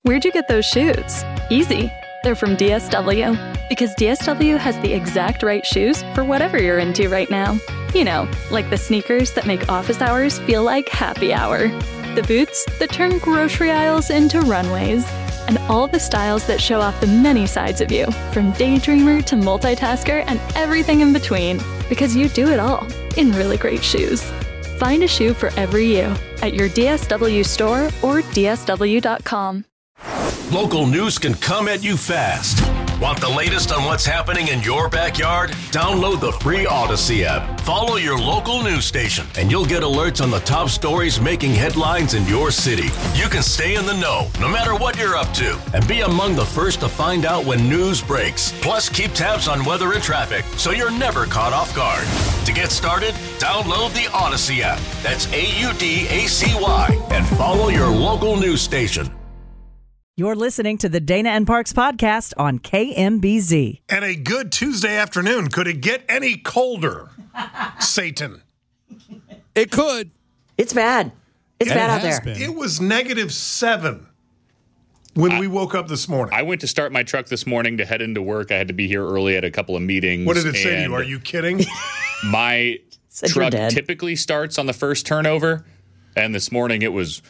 Where'd you get those shoes? Easy. They're from DSW. Because DSW has the exact right shoes for whatever you're into right now. You know, like the sneakers that make office hours feel like happy hour. The boots that turn grocery aisles into runways. And all the styles that show off the many sides of you, from daydreamer to multitasker and everything in between. Because you do it all in really great shoes. Find a shoe for every you at your DSW store or DSW.com. Local news can come at you fast. Want the latest on what's happening in your backyard? Download the free Odyssey app. Follow your local news station, and you'll get alerts on the top stories making headlines in your city. You can stay in the know, no matter what you're up to, and be among the first to find out when news breaks. Plus, keep tabs on weather and traffic, so you're never caught off guard. To get started, download the Odyssey app. That's AUDACY, and follow your local news station. You're listening to the Dana and Parks podcast on KMBZ. And a good Tuesday afternoon. Could it get any colder, Satan? It could. It's bad. It's bad out there. It was -7 when we woke up this morning. I went to start my truck this morning to head into work. I had to be here early at a couple of meetings. What did it say to you? Are you kidding? My truck typically starts on the first turnover, and this morning it was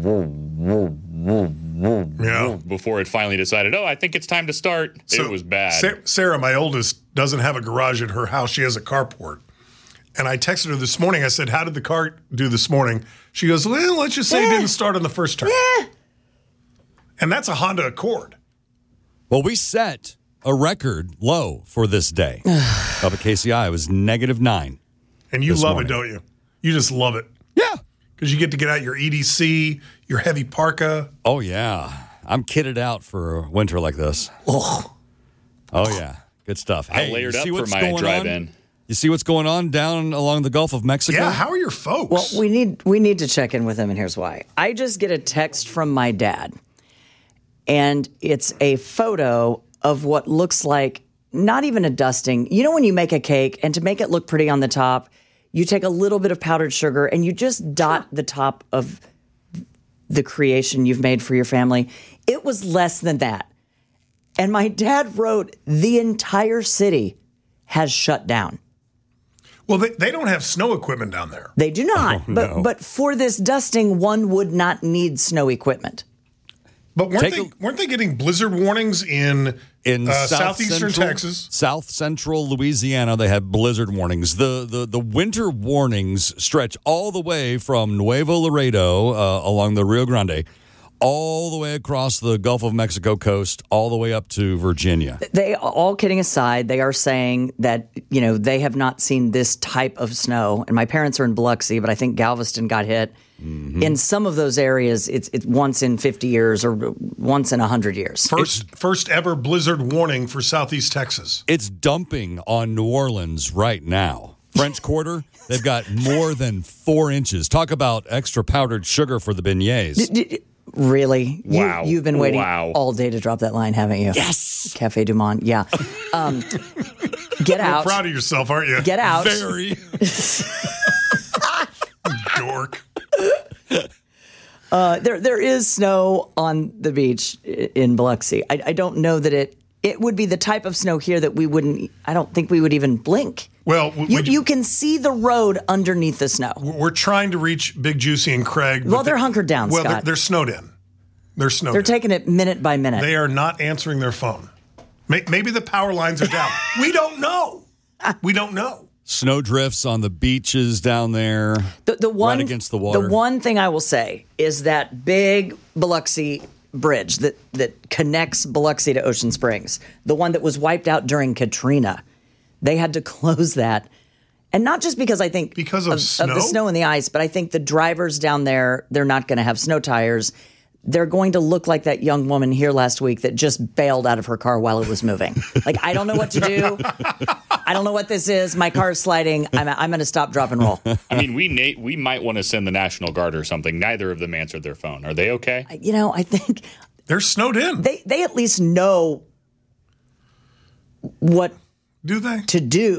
before it finally decided, I think it's time to start. So it was bad. Sarah, my oldest, doesn't have a garage at her house. She has a carport. And I texted her this morning. I said, how did the car do this morning? She goes, well, let's just say it didn't start on the first turn. Yeah. And that's a Honda Accord. Well, we set a record low for this day. Up at KCI, it was -9. And you love it, don't you? You just love it. Yeah. Because you get to get out your EDC, your heavy parka. Oh, yeah. I'm kitted out for a winter like this. Oh, yeah. Good stuff. I layered up for my drive-in. You see what's going on down along the Gulf of Mexico? Yeah, how are your folks? Well, we need to check in with them, and here's why. I just get a text from my dad, and it's a photo of what looks like not even a dusting. You know when you make a cake, and to make it look pretty on the top, you take a little bit of powdered sugar and you just dot the top of the creation you've made for your family. It was less than that. And my dad wrote, the entire city has shut down. Well, they don't have snow equipment down there. They do not. Oh, no. But for this dusting, one would not need snow equipment. But weren't they getting blizzard warnings in southeastern Texas? South central Louisiana, they had blizzard warnings. The winter warnings stretch all the way from Nuevo Laredo along the Rio Grande, all the way across the Gulf of Mexico coast, all the way up to Virginia. They, all kidding aside, they are saying that, they have not seen this type of snow. And my parents are in Biloxi, but I think Galveston got hit. Mm-hmm. In some of those areas, it's once in 50 years or once in 100 years. First ever blizzard warning for Southeast Texas. It's dumping on New Orleans right now. French Quarter, they've got more than 4 inches. Talk about extra powdered sugar for the beignets. Really? Wow. You've been waiting all day to drop that line, haven't you? Yes. Cafe Du Monde, yeah. Get out. You're proud of yourself, aren't you? Get out. Very. Dork. There is snow on the beach in Biloxi. I don't know that it would be the type of snow here that I don't think we would even blink. Well, you can see the road underneath the snow. We're trying to reach Big Juicy and Craig. Well, they're hunkered down, Scott. Scott. They're snowed in. They're taking it minute by minute. They are not answering their phone. Maybe the power lines are down. We don't know. We don't know. Snow drifts on the beaches down there, right against the water. The one thing I will say is that big Biloxi bridge that connects Biloxi to Ocean Springs, the one that was wiped out during Katrina, they had to close that. And not just because I think because of the snow and the ice, but I think the drivers down there, they're not going to have snow tires. They're going to look like that young woman here last week that just bailed out of her car while it was moving. Like, I don't know what to do. I don't know what this is. My car is sliding. I'm going to stop, drop, and roll. I mean, we might want to send the National Guard or something. Neither of them answered their phone. Are they okay? I think they're snowed in. They at least know what do they to do.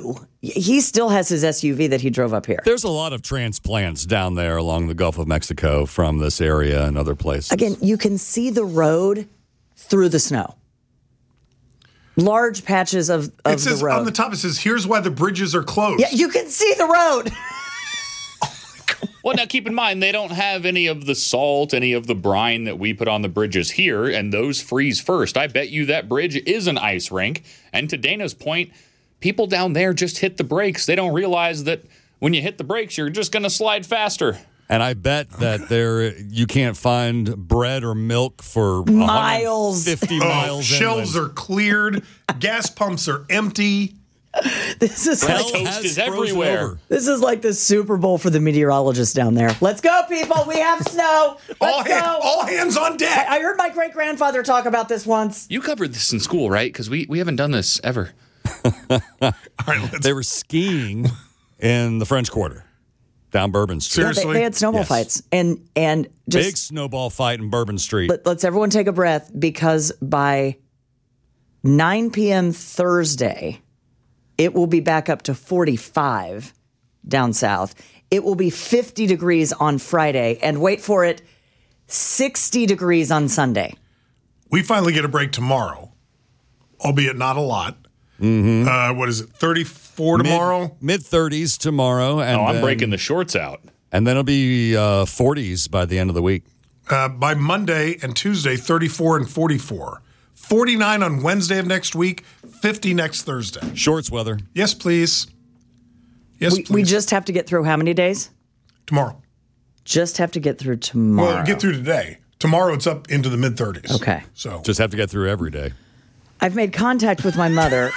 He still has his SUV that he drove up here. There's a lot of transplants down there along the Gulf of Mexico from this area and other places. Again, you can see the road through the snow. Large patches of the road. On the top, it says, here's why the bridges are closed. Yeah, you can see the road. Well, now keep in mind, they don't have any of the salt, any of the brine that we put on the bridges here, and those freeze first. I bet you that bridge is an ice rink. And to Dana's point, people down there just hit the brakes. They don't realize that when you hit the brakes, you're just going to slide faster. And I bet that you can't find bread or milk for miles. 50 miles. Shelves are cleared. Gas pumps are empty. This is like toast is everywhere. This is like the Super Bowl for the meteorologists down there. Let's go, people. We have snow. Let's go. All hands on deck. I heard my great-grandfather talk about this once. You covered this in school, right? Because we haven't done this ever. All right, They were skiing in the French Quarter down Bourbon Street. Seriously? They had snowball fights. And just big snowball fight in Bourbon Street. let's everyone take a breath, because by 9 p.m. Thursday, it will be back up to 45 down south. It will be 50 degrees on Friday. And wait for it, 60 degrees on Sunday. We finally get a break tomorrow, albeit not a lot. Mm-hmm. What is it, 34 tomorrow? Mid-30s tomorrow. And I'm breaking the shorts out. And then it'll be 40s by the end of the week. By Monday and Tuesday, 34 and 44. 49 on Wednesday of next week, 50 next Thursday. Shorts weather. Yes, please. Yes, please. We just have to get through how many days? Tomorrow. Just have to get through tomorrow. Well, get through today. Tomorrow it's up into the mid-30s. Okay. So Just have to get through every day. I've made contact with my mother.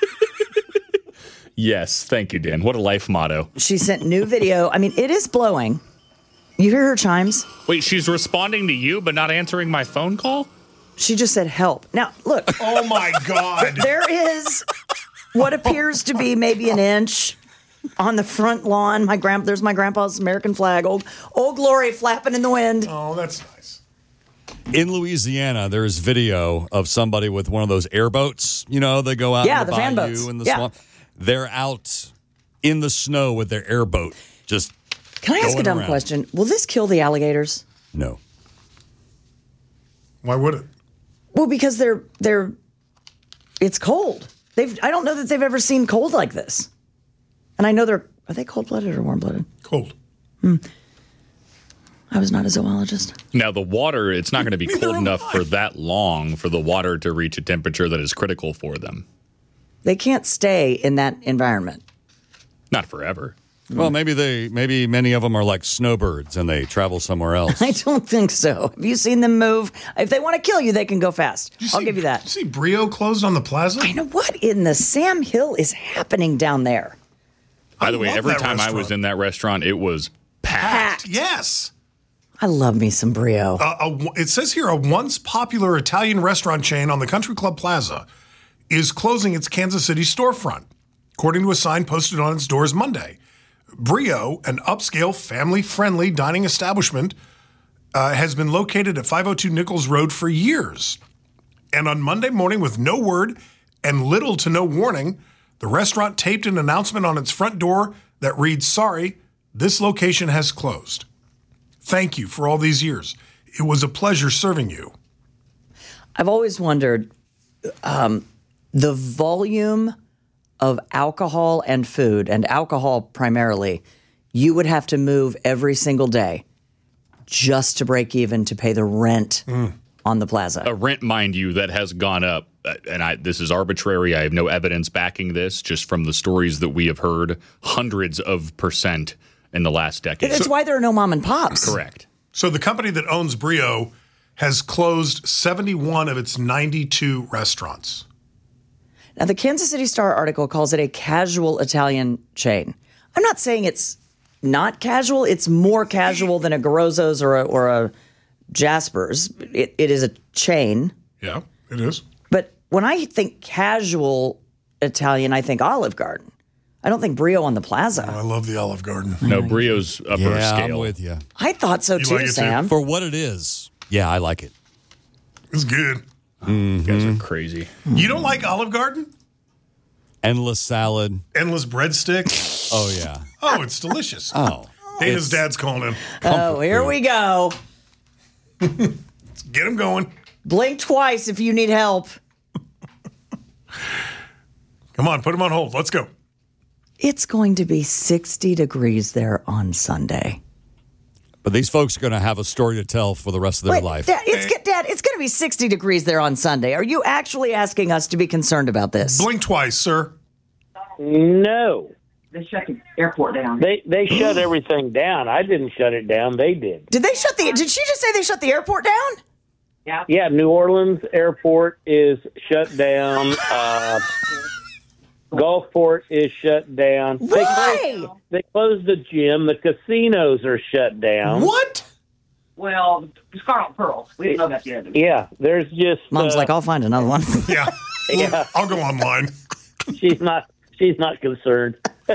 Yes, thank you, Dan. What a life motto. She sent new video. I mean, it is blowing. You hear her chimes? Wait, she's responding to you but not answering my phone call? She just said help. Now, look. Oh, my God. There is what appears to be maybe an inch on the front lawn. There's my grandpa's American flag. Old Glory flapping in the wind. Oh, that's nice. In Louisiana, there is video of somebody with one of those airboats. You know, they go out in the fan bayou boats. and the Yeah. swamp. They're out in the snow with their airboat. Just Can I ask a going dumb around. question? Will this kill the alligators? No. Why would it? Well, because it's cold. I don't know that they've ever seen cold like this. And I know are they cold-blooded or warm-blooded? Cold. I was not a zoologist. Now, the water, it's not going to be Neither cold am enough I. for that long for the water to reach a temperature that is critical for them. They can't stay in that environment. Not forever. Well, maybe many of them are like snowbirds and they travel somewhere else. I don't think so. Have you seen them move? If they want to kill you, they can go fast. I'll give you that. Did you see Brio closed on the plaza? I know what in the Sam Hill is happening down there. By the way, love every that time I was restaurant. in that restaurant, it was packed. Yes. I love me some Brio. It says here a once popular Italian restaurant chain on the Country Club Plaza is closing its Kansas City storefront, according to a sign posted on its doors Monday. Brio, an upscale, family-friendly dining establishment, has been located at 502 Nichols Road for years. And on Monday morning, with no word and little to no warning, the restaurant taped an announcement on its front door that reads, "Sorry, this location has closed. Thank you for all these years. It was a pleasure serving you." I've always wondered the volume of alcohol and food, and alcohol primarily, you would have to move every single day just to break even to pay the rent on the plaza. A rent, mind you, that has gone up. And this is arbitrary. I have no evidence backing this, just from the stories that we have heard, hundreds of % in the last decade. It's why there are no mom and pops. Correct. So the company that owns Brio has closed 71 of its 92 restaurants. Now, the Kansas City Star article calls it a casual Italian chain. I'm not saying it's not casual. It's more casual than a Garozzo's or a Jasper's. It is a chain. Yeah, it is. But when I think casual Italian, I think Olive Garden. I don't think Brio on the Plaza. I love the Olive Garden. No, Brio's upper Yeah, scale. I'm with you. I thought so too, like it too? Sam. For what it is, yeah, I like it. It's good. You guys are crazy. You don't like Olive Garden? Endless salad. Endless breadsticks. Oh, yeah. Oh, it's delicious. Oh. Dana's dad's calling in. Oh, here we go. Let's get him going. Blink twice if you need help. Come on, put him on hold. Let's go. It's going to be 60 degrees there on Sunday. But these folks are going to have a story to tell for the rest of their life. Dad, it's going to be 60 degrees there on Sunday. Are you actually asking us to be concerned about this? Blink twice, sir. No. They shut the airport down. They shut everything down. I didn't shut it down. They did. Did she just say they shut the airport down? Yeah. Yeah, New Orleans airport is shut down. Gulfport is shut down. Why? They closed the gym. The casinos are shut down. What? Well, Scarlet Pearl. We didn't know that yet. Yeah, there's just Mom's like, I'll find another one. Yeah. yeah. I'll go online. She's not concerned.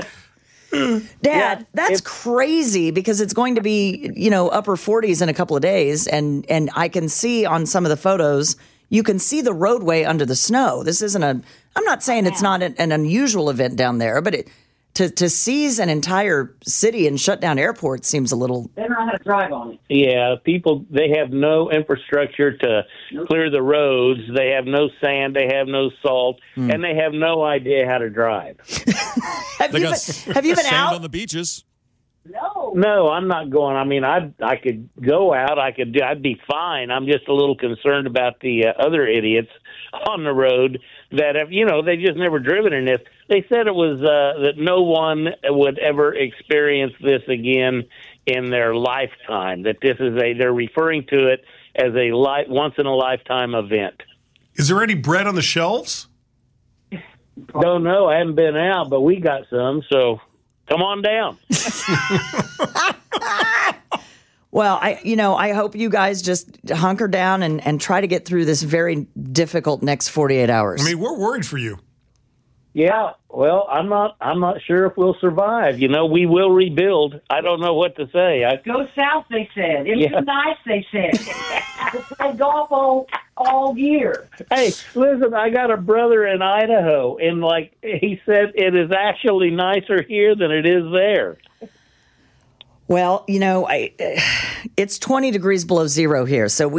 Dad, that's crazy because it's going to be, upper 40s in a couple of days. And I can see on some of the photos, you can see the roadway under the snow. This isn't I'm not saying it's not an unusual event down there, but to seize an entire city and shut down airports seems a little... They don't know how to drive on it. Yeah, they have no infrastructure to clear the roads. They have no sand. They have no salt. And they have no idea how to drive. Have you been sand out? on the beaches? No, I'm not going. I mean, I could go out. I'd be fine. I'm just a little concerned about the other idiots on the road that have, they just never driven in this. They said it was that no one would ever experience this again in their lifetime. That this is they're referring to it as a once in a lifetime event. Is there any bread on the shelves? Don't know. I haven't been out, but we got some. So come on down. Well, I hope you guys just hunker down and try to get through this very difficult next 48 hours. I mean, we're worried for you. Yeah, well, I'm not sure if we'll survive. We will rebuild. I don't know what to say. Go south, they said. It's nice, they said. Play golf all year. Hey, listen, I got a brother in Idaho, and he said it is actually nicer here than it is there. Well, it's 20 degrees below zero here. So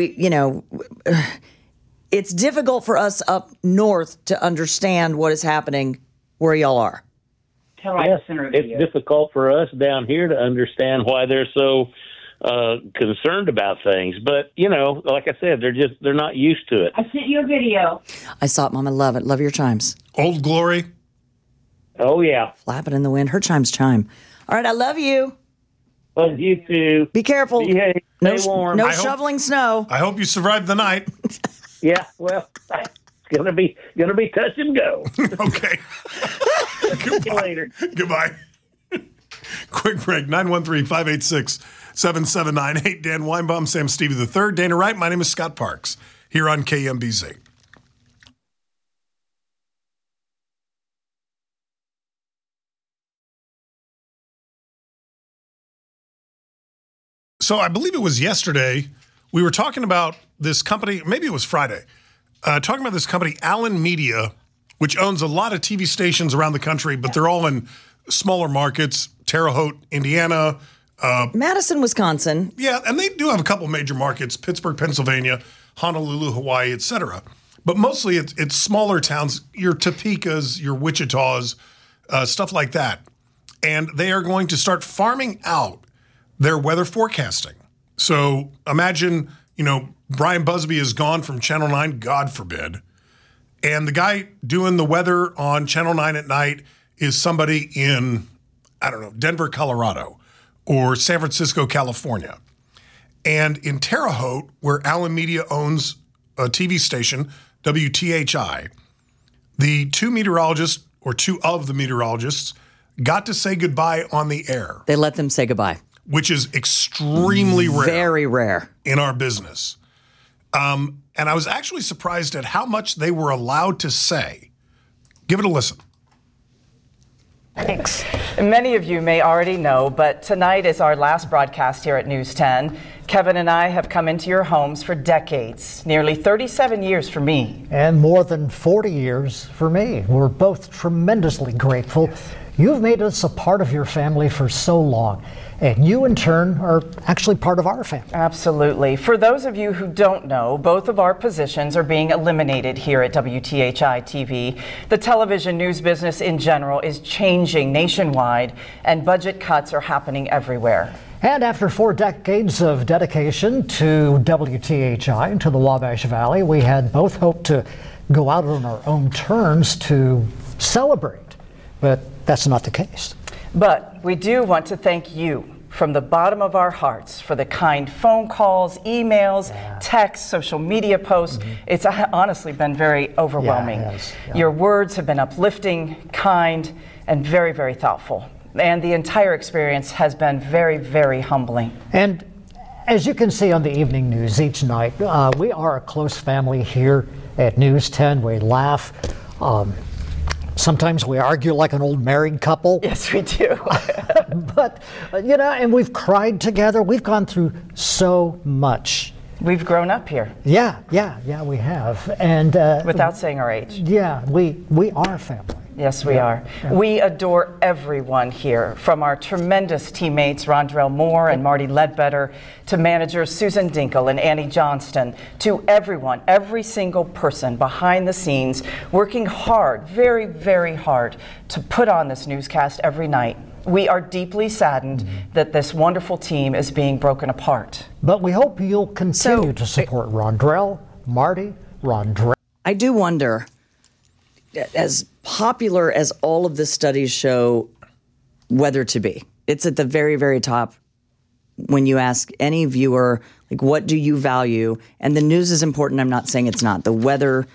it's difficult for us up north to understand what is happening where y'all are. Yes, it's difficult for us down here to understand why they're so concerned about things. But, like I said, they're not used to it. I sent you a video. I saw it, Mom. I love it. Love your chimes. Old Glory. Oh, yeah. Flapping in the wind. Her chimes chime. All right, I love you. Love you too. Be careful. Behave. Stay warm. No shoveling snow. I hope you survived the night. Yeah, well, it's gonna be touch and go. Okay. See you later. Goodbye. Quick break. 913-586-7798. Dan Weinbaum, Sam Stevie III, Dana Wright. My name is Scott Parks here on KMBZ. So I believe it was yesterday, we were talking about this company, maybe it was Friday, talking about this company, Allen Media, which owns a lot of TV stations around the country, but they're all in smaller markets, Terre Haute, Indiana. Madison, Wisconsin. Yeah, and they do have a couple major markets, Pittsburgh, Pennsylvania, Honolulu, Hawaii, etc. But mostly it's smaller towns, your Topekas, your Wichitas, stuff like that. And they are going to start farming out their weather forecasting. So imagine, Brian Busby is gone from Channel 9, God forbid. And the guy doing the weather on Channel 9 at night is somebody in, Denver, Colorado, or San Francisco, California. And in Terre Haute, where Allen Media owns a TV station, WTHI, the two of the meteorologists got to say goodbye on the air. They let them say goodbye. Which is extremely rare. Very rare. In our business. And I was actually surprised at how much they were allowed to say. Give it a listen. Thanks. Many of you may already know, but tonight is our last broadcast here at News 10. Kevin and I have come into your homes for decades, nearly 37 years for me. And more than 40 years for me. We're both tremendously grateful. You've made us a part of your family for so long. And you, in turn, are actually part of our family. Absolutely. For those of you who don't know, both of our positions are being eliminated here at WTHI TV. The television news business in general is changing nationwide, and budget cuts are happening everywhere. And after 4 decades of dedication to WTHI and to the Wabash Valley, we had both hoped to go out on our own terms to celebrate. But that's not the case. But we do want to thank you from the bottom of our hearts for the kind phone calls, emails, texts, social media posts. It's honestly been very overwhelming. Yeah, it has. Yeah. Your words have been uplifting, kind, and very, very thoughtful. And the entire experience has been very, very humbling. And as you can see on the evening news each night, we are a close family here at News 10. We laugh. Sometimes we argue like an old married couple. Yes, we do. But, and we've cried together. We've gone through so much. We've grown up here. Yeah, we have. And without saying our age. Yeah, we are family. Yes, we are. Yeah. We adore everyone here, from our tremendous teammates, Rondrell Moore and Marty Ledbetter, to managers Susan Dinkle and Annie Johnston, to everyone, every single person behind the scenes, working hard, very, very hard, to put on this newscast every night. We are deeply saddened that this wonderful team is being broken apart. But we hope you'll continue to support Rondrell, Marty, Rondrell. I do wonder, as popular as all of the studies show weather to be, it's at the very, very top when you ask any viewer, like, what do you value? And the news is important. I'm not saying it's not. The weather,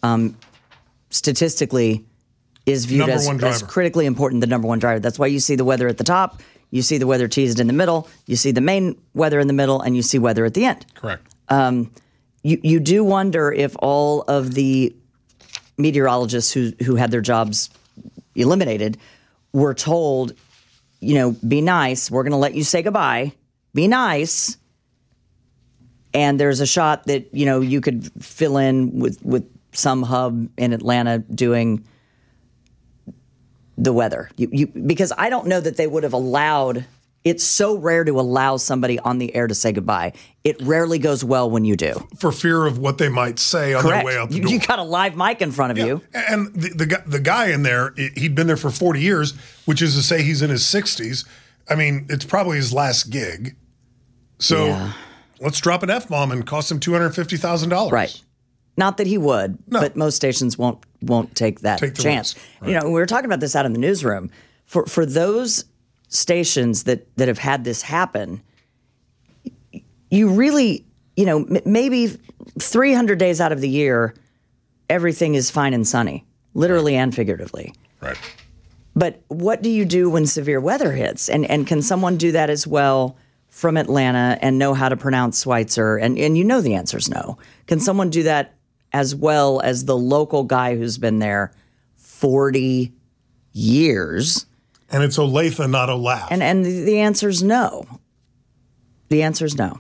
statistically, is viewed as critically important, the number one driver. That's why you see the weather at the top, you see the weather teased in the middle, you see the main weather in the middle, and you see weather at the end. Correct. You do wonder if all of the meteorologists who had their jobs eliminated were told, be nice, we're going to let you say goodbye, be nice, and there's a shot that, you could fill in with some hub in Atlanta doing the weather. Because I don't know that they would have allowed, it's so rare to allow somebody on the air to say goodbye. It rarely goes well when you do. For fear of what they might say on their way out the door. You got a live mic in front of you. And the guy in there, he'd been there for 40 years, which is to say he's in his 60s. I mean, it's probably his last gig. So let's drop an F-bomb and cost him $250,000. Right. Not that he would, but most stations won't take that chance. Right. We were talking about this out in the newsroom. For those stations that have had this happen, you really, maybe 300 days out of the year, everything is fine and sunny, literally and figuratively. Right. But what do you do when severe weather hits? And can someone do that as well from Atlanta and know how to pronounce Schweitzer? And the answer is no. Can someone do that as well as the local guy who's been there 40 years? And it's Olathe, not Olaf. And the answer is no. The answer is no.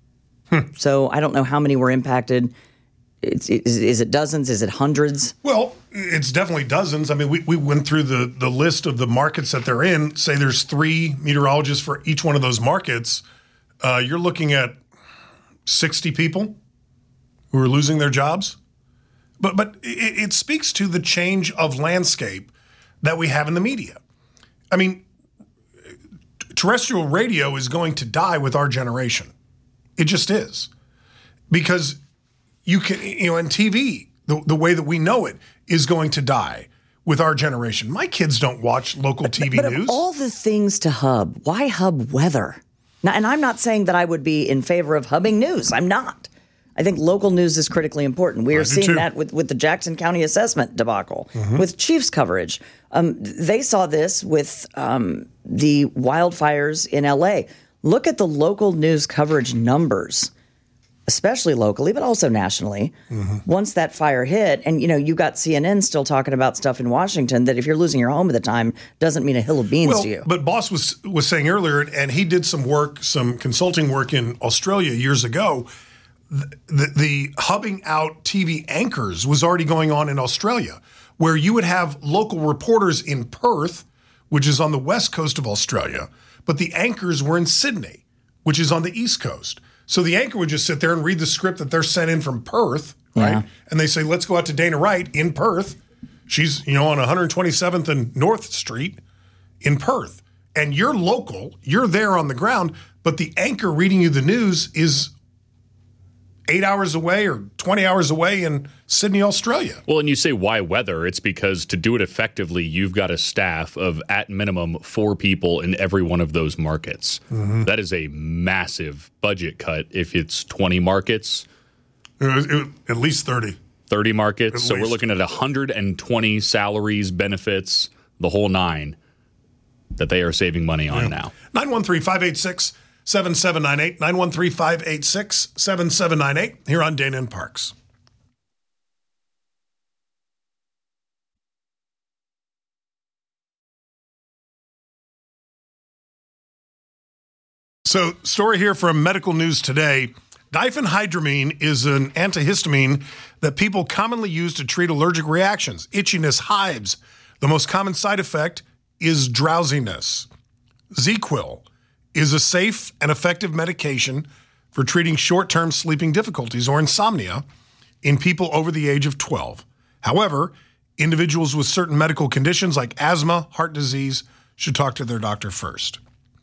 So I don't know how many were impacted. Is it dozens? Is it hundreds? Well, it's definitely dozens. I mean, we went through the list of the markets that they're in. Say there's 3 meteorologists for each one of those markets. You're looking at 60 people who are losing their jobs. But it speaks to the change of landscape that we have in the media. I mean, terrestrial radio is going to die with our generation. It just is. Because you can, and TV, the way that we know it, is going to die with our generation. My kids don't watch local TV news. But of all the things to hub, why hub weather? Now, and I'm not saying that I would be in favor of hubbing news. I'm not. I think local news is critically important. We are seeing that with the Jackson County assessment debacle, with Chiefs coverage. They saw this with the wildfires in L.A. Look at the local news coverage numbers especially locally, but also nationally, once that fire hit, and you got CNN still talking about stuff in Washington that if you're losing your home at the time doesn't mean a hill of beans to you. But Boss was saying earlier, and he did some consulting work in Australia years ago. The hubbing out TV anchors was already going on in Australia, where you would have local reporters in Perth, which is on the west coast of Australia, but the anchors were in Sydney, which is on the east coast. So the anchor would just sit there and read the script that they're sent in from Perth, right? And they say, let's go out to Dana Wright in Perth. She's, on 127th and North Street in Perth. And you're local, you're there on the ground, but the anchor reading you the news is 8 hours away or 20 hours away in Sydney, Australia. Well, and you say why weather? It's because to do it effectively, you've got a staff of at minimum 4 people in every one of those markets. That is a massive budget cut if it's 20 markets. At least 30. 30 markets. So we're looking at 120 salaries, benefits, the whole 9 that they are saving money on now. 913-586-7798, 913-586-7798, here on Dana and Parks. So, story here from Medical News Today. Diphenhydramine is an antihistamine that people commonly use to treat allergic reactions, itchiness, hives. The most common side effect is drowsiness. ZzzQuil is a safe and effective medication for treating short-term sleeping difficulties or insomnia in people over the age of 12. However, individuals with certain medical conditions like asthma, heart disease, should talk to their doctor first.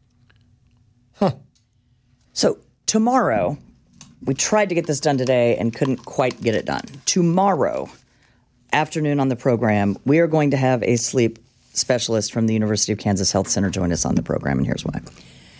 So tomorrow, we tried to get this done today and couldn't quite get it done. Tomorrow afternoon on the program, we are going to have a sleep specialist from the University of Kansas Health Center join us on the program, and here's why.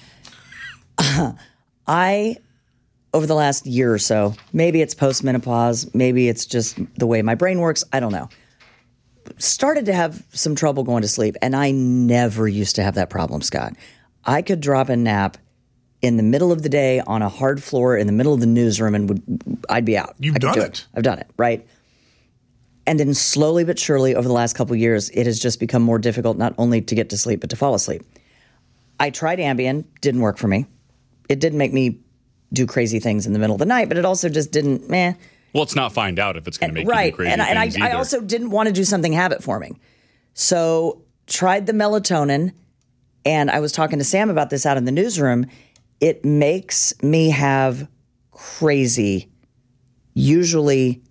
Over the last year or so, maybe it's postmenopause, maybe it's just the way my brain works, I don't know, started to have some trouble going to sleep, and I never used to have that problem, Scott. I could drop a nap in the middle of the day on a hard floor in the middle of the newsroom, and I'd be out. You've done it. I've done it, right? And then slowly but surely over the last couple of years, it has just become more difficult not only to get to sleep, but to fall asleep. I tried Ambien, didn't work for me. It didn't make me do crazy things in the middle of the night, but it also just didn't, Well, let's not find out if it's going to make you do crazy and things I also didn't want to do something habit forming. So tried the melatonin, and I was talking to Sam about this out in the newsroom. It makes me have crazy, usually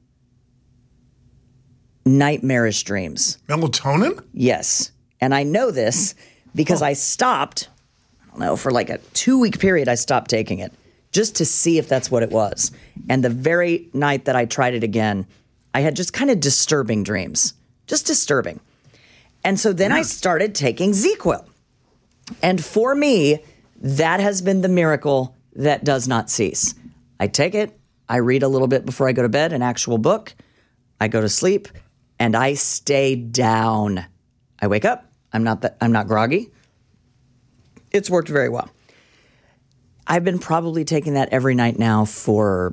nightmarish dreams. Melatonin? Yes. And I know this because I stopped, for like a 2-week period, I stopped taking it just to see if that's what it was. And the very night that I tried it again, I had just kind of disturbing dreams, just disturbing. And so then I started taking ZzzQuil. And for me, that has been the miracle that does not cease. I take it, I read a little bit before I go to bed, an actual book, I go to sleep, and I stay down. I wake up, I'm not groggy. It's worked very well. I've been probably taking that every night now for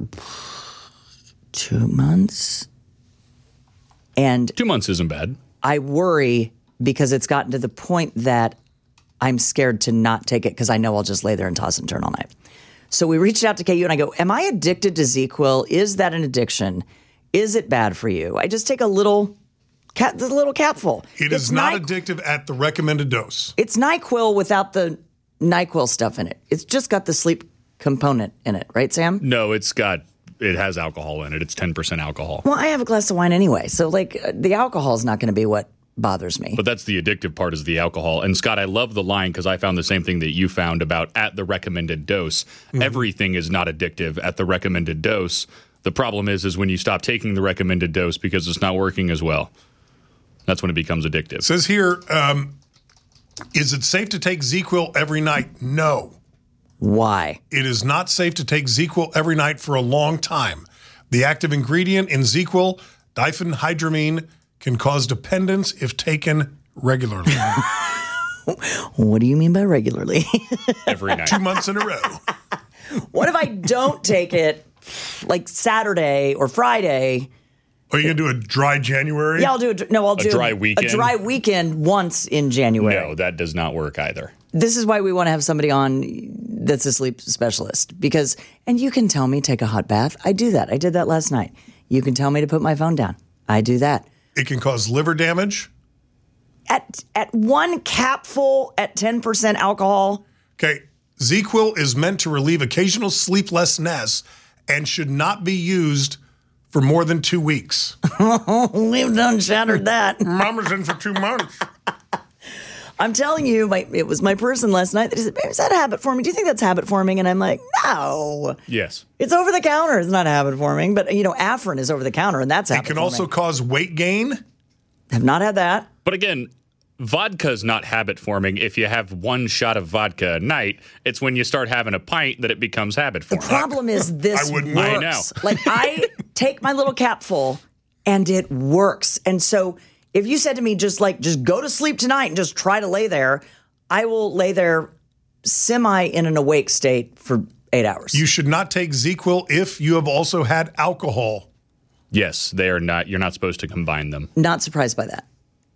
2 months. And 2 months isn't bad. I worry because it's gotten to the point that I'm scared to not take it because I know I'll just lay there and toss and turn all night. So we reached out to KU and I go, am I addicted to ZzzQuil? Is that an addiction? Is it bad for you? I just take a little capful. It is not addictive at the recommended dose. It's NyQuil without the NyQuil stuff in it. It's just got the sleep component in it, right, Sam? No, it has alcohol in it. It's 10% alcohol. Well, I have a glass of wine anyway. So the alcohol is not going to be what bothers me. But that's the addictive part, is the alcohol. And Scott, I love the line because I found the same thing that you found about at the recommended dose. Mm-hmm. Everything is not addictive at the recommended dose. The problem is when you stop taking the recommended dose because it's not working as well. That's when it becomes addictive. It says here, is it safe to take ZzzQuil every night? No. Why? It is not safe to take ZzzQuil every night for a long time. The active ingredient in ZzzQuil, diphenhydramine, can cause dependence if taken regularly. What do you mean by regularly? Every night. 2 months in a row. What if I don't take it like Saturday or Friday. Are you going to do a dry January? Yeah, I'll do a dry weekend? A dry weekend once in January. No, that does not work either. This is why we want to have somebody on that's a sleep specialist and you can tell me take a hot bath. I do that. I did that last night. You can tell me to put my phone down. I do that. It can cause liver damage. At one capful at 10% alcohol. Okay, ZzzQuil is meant to relieve occasional sleeplessness and should not be used for more than 2 weeks. We've done shattered that. Mama's in for 2 months. I'm telling you, it was my person last night that said, "Babe, is that habit forming? Do you think that's habit forming?" And I'm like, no. Yes. It's over the counter. It's not habit forming. But, Afrin is over the counter, and that's habit forming. It can also cause weight gain. Have not had that. But again, vodka's not habit forming if you have one shot of vodka a night. It's when you start having a pint that it becomes habit forming. The problem is this works. I know. Like, I take my little capful, and it works. And so if you said to me, just go to sleep tonight and just try to lay there, I will lay there semi in an awake state for 8 hours. You should not take ZzzQuil if you have also had alcohol. Yes, they are not. You're not supposed to combine them. Not surprised by that.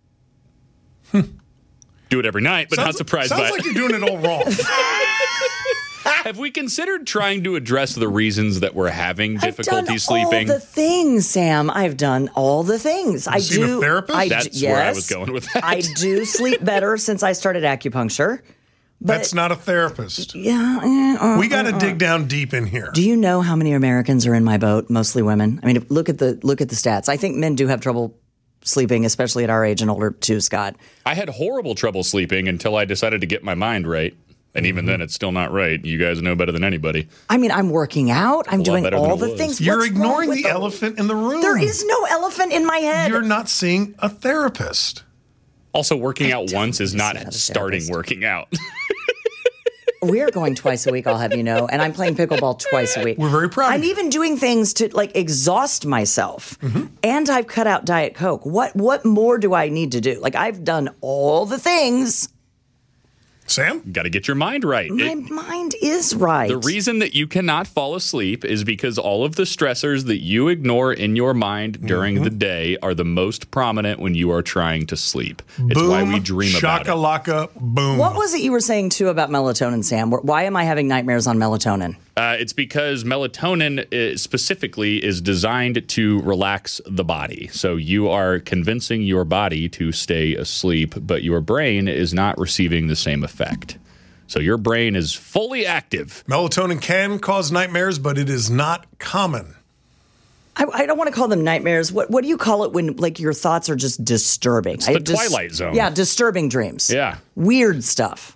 Do it every night, but not surprised by it. Sounds like you're doing it all wrong. Have we considered trying to address the reasons that we're having difficulty sleeping? All the things, Sam. I've done all the things. You seen a therapist? That's where I was going with that. I do sleep better since I started acupuncture. But that's not a therapist. Yeah. We got to dig down deep in here. Do you know how many Americans are in my boat? Mostly women. I mean, look at the stats. I think men do have trouble sleeping, especially at our age and older too, Scott. I had horrible trouble sleeping until I decided to get my mind right. And even then, it's still not right. You guys know better than anybody. I mean, I'm working out. I'm doing all the things. You're ignoring the elephant in the room. There is no elephant in my head. You're not seeing a therapist. Also, working out once is not starting working out. We are going twice a week, I'll have you know, and I'm playing pickleball twice a week. We're very proud. I'm even doing things to exhaust myself, and I've cut out Diet Coke. What more do I need to do? I've done all the things. Sam? Got to get your mind right. My mind is right. The reason that you cannot fall asleep is because all of the stressors that you ignore in your mind during the day are the most prominent when you are trying to sleep. It's why we dream about it. Shakalaka, boom. What was it you were saying, too, about melatonin, Sam? Why am I having nightmares on melatonin? It's because melatonin specifically is designed to relax the body. So you are convincing your body to stay asleep, but your brain is not receiving the same effect. So your brain is fully active. Melatonin can cause nightmares, but it is not common. I don't want to call them nightmares. What do you call it when your thoughts are just disturbing? It's the Twilight Zone. Yeah, disturbing dreams. Yeah. Weird stuff.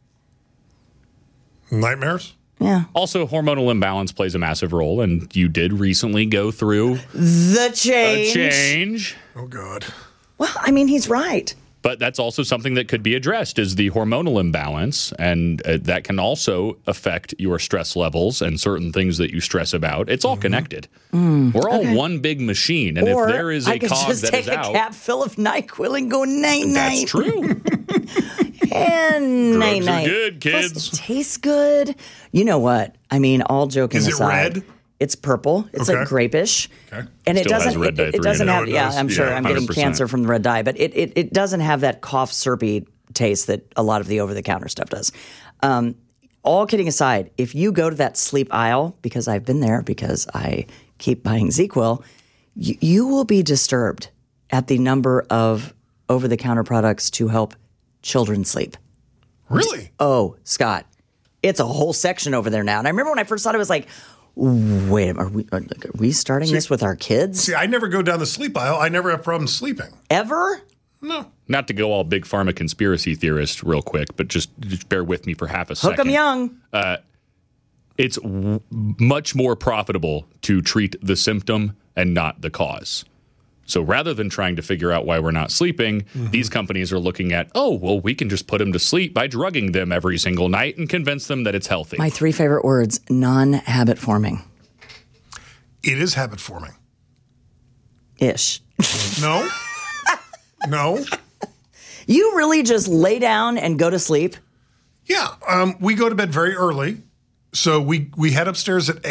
Nightmares? Yeah. Also, hormonal imbalance plays a massive role, and you did recently go through the change. A change. Oh, God. Well, I mean, he's right. But that's also something that could be addressed is the hormonal imbalance, and that can also affect your stress levels and certain things that you stress about. It's all connected. We're all one big machine, and if there is a cog that is out... I could just take a cap full of NyQuil and go night-night. That's true. And drugs night-night. are good, kids. Plus, it tastes good. You know what? I mean, all joking aside. Is it red? It's purple. It's like grapish. Okay. And Still has red dye it doesn't have, yeah, I'm sure I'm getting 100%. cancer from the red dye, but it doesn't have that cough syrupy taste that a lot of the over-the-counter stuff does. All kidding aside, if you go to that sleep aisle, because I've been there because I keep buying ZzzQuil, you will be disturbed at the number of over-the-counter products to help children sleep. Really? Oh, Scott, it's a whole section over there now. And I remember when I first thought it was like, wait a minute, are we starting this with our kids? See, I never go down the sleep aisle. I never have problems sleeping. Ever? No. Not to go all big pharma conspiracy theorist real quick, but just bear with me for half a second. Hook 'em young. It's much more profitable to treat the symptom and not the cause. So rather than trying to figure out why we're not sleeping, these companies are looking at, we can just put them to sleep by drugging them every single night and convince them that it's healthy. My 3 favorite words, non-habit forming. It is habit forming. Ish. No. No. You really just lay down and go to sleep? Yeah. We go to bed very early. So we head upstairs at 8.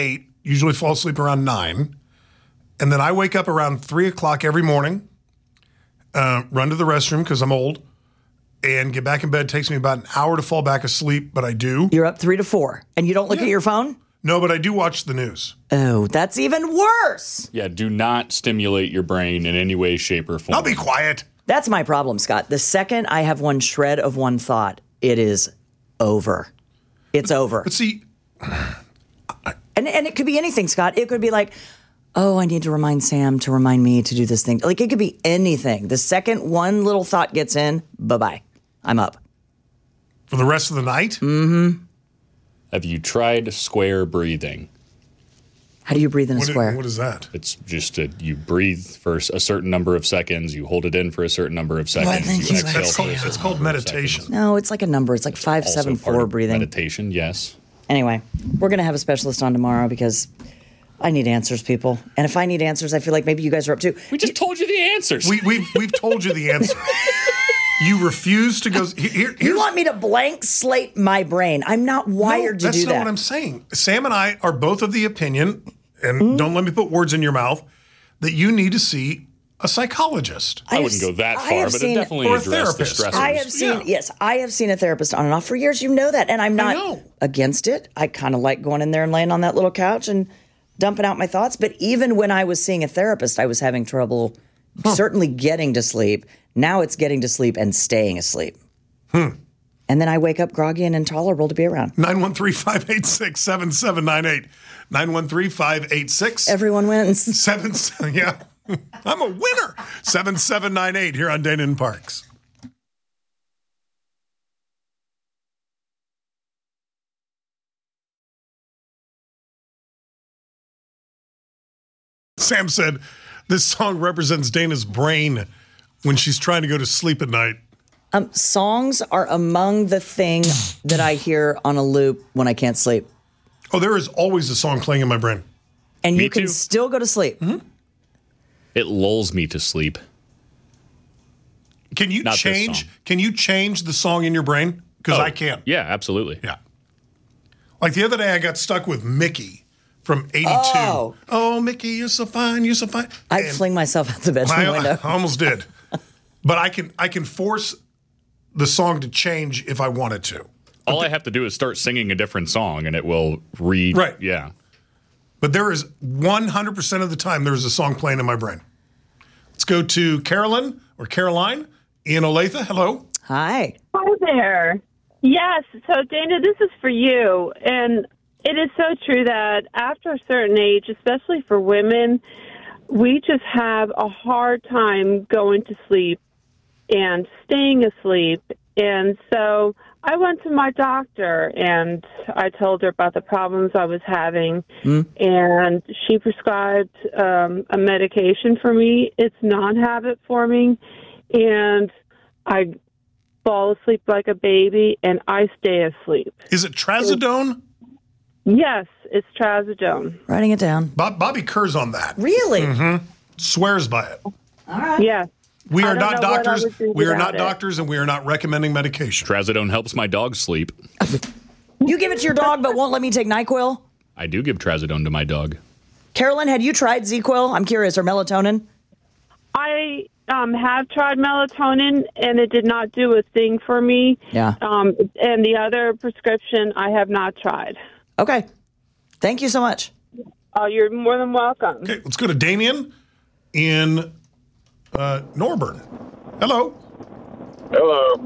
usually fall asleep around 9. And then I wake up around 3 o'clock every morning, run to the restroom because I'm old, and get back in bed. It takes me about an hour to fall back asleep, but I do. You're up 3 to 4, and you don't look at your phone? No, but I do watch the news. Oh, that's even worse. Yeah, do not stimulate your brain in any way, shape, or form. I'll be quiet. That's my problem, Scott. The second I have one shred of one thought, it is over. It's over. But see... And it could be anything, Scott. It could be like, oh, I need to remind Sam to remind me to do this thing. Like, it could be anything. The second one little thought gets in, bye-bye. I'm up. For the rest of the night? Mm-hmm. Have you tried square breathing? How do you breathe in a square? What is that? It's just you breathe for a certain number of seconds, you hold it in for a certain number of seconds, you exhale for a certain It's called meditation. No, it's like a number. It's like 5, 7, 4 breathing. Meditation, yes. Anyway, we're going to have a specialist on tomorrow because I need answers, people. And if I need answers, I feel like maybe you guys are up too. We just told you the answers. We've told you the answer. You refuse to go. You want me to blank slate my brain? I'm not wired to do that. That's not what I'm saying. Sam and I are both of the opinion, and don't let me put words in your mouth, that you need to see a psychologist. I wouldn't go that far, but it definitely addressed the stressors. I have seen a therapist on and off for years. You know that, and I'm not against it. I kind of like going in there and laying on that little couch and dumping out my thoughts. But even when I was seeing a therapist, I was having trouble certainly getting to sleep. Now it's getting to sleep and staying asleep. And then I wake up groggy and intolerable to be around. 913-586-7798. 913-586. Everyone wins. Yeah. I'm a winner. 7798 here on Dana and Parks. Sam said this song represents Dana's brain when she's trying to go to sleep at night. Songs are among the things that I hear on a loop when I can't sleep. Oh, there is always a song playing in my brain. And you can still go to sleep. Mm-hmm. It lulls me to sleep. Can you change the song in your brain? Because I can. Yeah, absolutely. Yeah. Like the other day, I got stuck with Mickey from 82. Oh, Mickey, you're so fine, you're so fine. I'd fling myself out the bedroom window. I almost did. But I can force the song to change if I wanted to. All I have to do is start singing a different song, and it will read. Right. Yeah. But there is 100% of the time there's a song playing in my brain. Let's go to Caroline in Olathe. Hello. Hi. Hi there. Yes. So, Dana, this is for you. And it is so true that after a certain age, especially for women, we just have a hard time going to sleep and staying asleep. And so I went to my doctor and I told her about the problems I was having. And she prescribed a medication for me. It's non-habit forming. And I fall asleep like a baby and I stay asleep. Is it Trazodone? Yes, it's Trazodone. Writing it down. Bobby Kerr's on that. Really? Mm-hmm. Swears by it. All right. Yes. We are not doctors. We are not doctors, and we are not recommending medication. Trazodone helps my dog sleep. You give it to your dog, but won't let me take NyQuil? I do give Trazodone to my dog. Carolyn, had you tried ZQuil? I'm curious, or melatonin? I have tried melatonin, and it did not do a thing for me. Yeah. And the other prescription, I have not tried. Okay. Thank you so much. Oh, you're more than welcome. Okay, let's go to Damien in Norburn. Hello. Hello.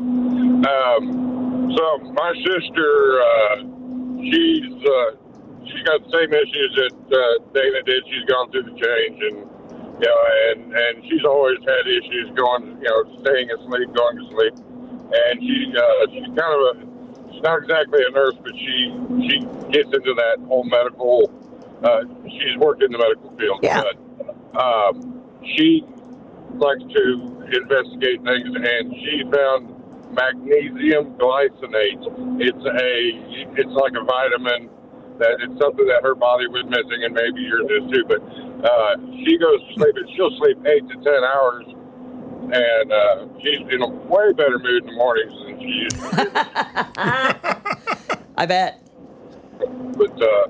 So my sister, she's got the same issues that Dana did. She's gone through the change, and and she's always had issues staying asleep, going to sleep, and she's kind of she's not exactly a nurse, but she gets into that whole medical. She's worked in the medical field. Yeah. But, she likes to investigate things, and she found magnesium glycinate. It's like a vitamin that it's something that her body was missing, and maybe yours is too. But she goes to sleep, and she'll sleep 8 to 10 hours, and she's in a way better mood in the mornings than she used to be. I bet. But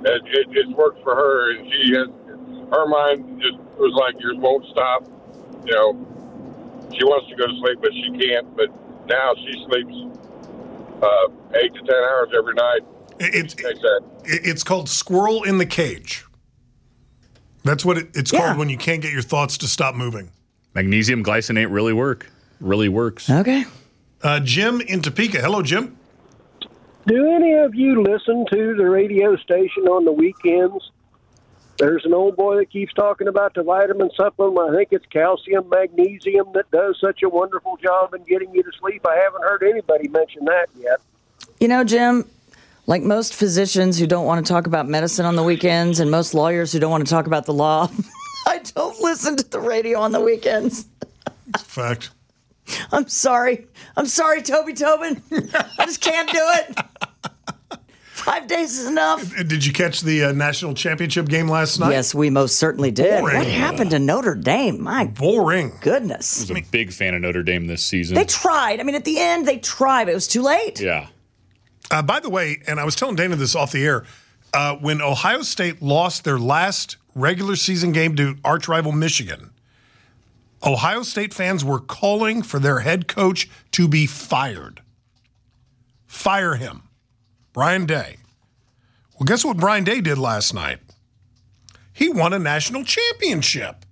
It's worked for her, and her mind just was like, yours won't stop. You know, she wants to go to sleep, but she can't. But now she sleeps 8 to 10 hours every night. It's called squirrel in the cage. That's what it's called when you can't get your thoughts to stop moving. Magnesium glycinate really works. Okay. Jim in Topeka. Hello, Jim. Do any of you listen to the radio station on the weekends? There's an old boy that keeps talking about the vitamin supplement. I think it's calcium, magnesium, that does such a wonderful job in getting you to sleep. I haven't heard anybody mention that yet. You know, Jim, like most physicians who don't want to talk about medicine on the weekends and most lawyers who don't want to talk about the law, I don't listen to the radio on the weekends. It's a fact. I'm sorry. Toby Tobin. I just can't do it. 5 days is enough. Did you catch the national championship game last night? Yes, we most certainly did. Boring. What happened to Notre Dame? My goodness. I was a big fan of Notre Dame this season. They tried. I mean, at the end, they tried, but it was too late. Yeah. By the way, and I was telling Dana this off the air, when Ohio State lost their last regular season game to arch rival Michigan, Ohio State fans were calling for their head coach to be fired. Fire him. Brian Day. Well, guess what Brian Day did last night? He won a national championship.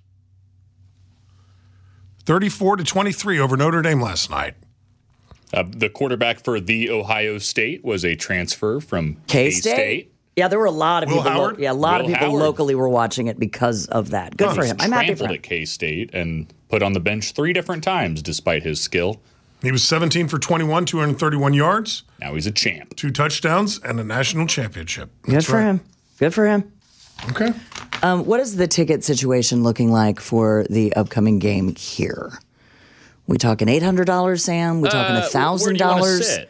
34-23 over Notre Dame last night. The quarterback for the Ohio State was a transfer from K-State. K-State. Yeah, there were a lot of Will people. Howard? A lot of Will people Howard. locally were watching it because of that. Good for him. I'm happy for Trampled him. at K-State and put on the bench 3 different times despite his skill. He was 17 for 21, 231 yards. Now he's a champ. 2 touchdowns and a national championship. Good for him. Good for him. Okay. What is the ticket situation looking like for the upcoming game here? We talking $800, Sam? We talking $1,000? Where do you want to sit?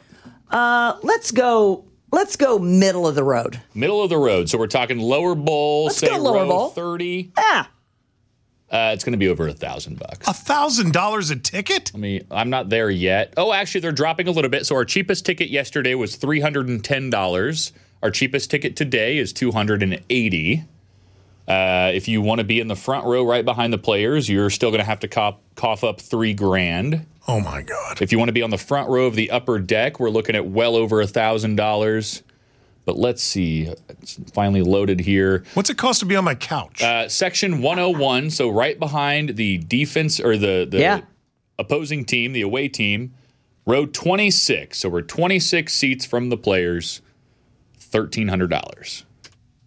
Let's go middle of the road. Middle of the road. So we're talking lower bowl. Let's say go lower row bowl. 30. Yeah. It's going to be over $1,000. $1,000 a ticket? I'm not there yet. Oh, actually, they're dropping a little bit. So our cheapest ticket yesterday was $310. Our cheapest ticket today is $280. If you want to be in the front row right behind the players, you're still going to have to cough up $3,000. Oh my God. If you want to be on the front row of the upper deck, we're looking at well over $1,000. But let's see. It's finally loaded here. What's it cost to be on my couch? Section 101, so right behind the defense or the opposing team, the away team. Row 26, so we're 26 seats from the players, $1,300.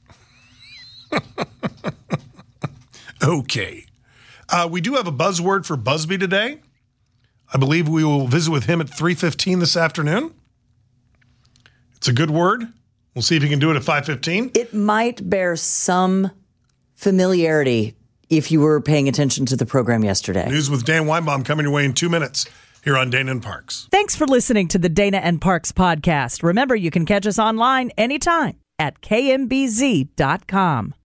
Okay. We do have a buzzword for Busby today. I believe we will visit with him at 3:15 this afternoon. It's a good word. We'll see if he can do it at 5:15. It might bear some familiarity if you were paying attention to the program yesterday. News with Dan Weinbaum coming your way in 2 minutes here on Dana and Parks. Thanks for listening to the Dana and Parks podcast. Remember, you can catch us online anytime at kmbz.com.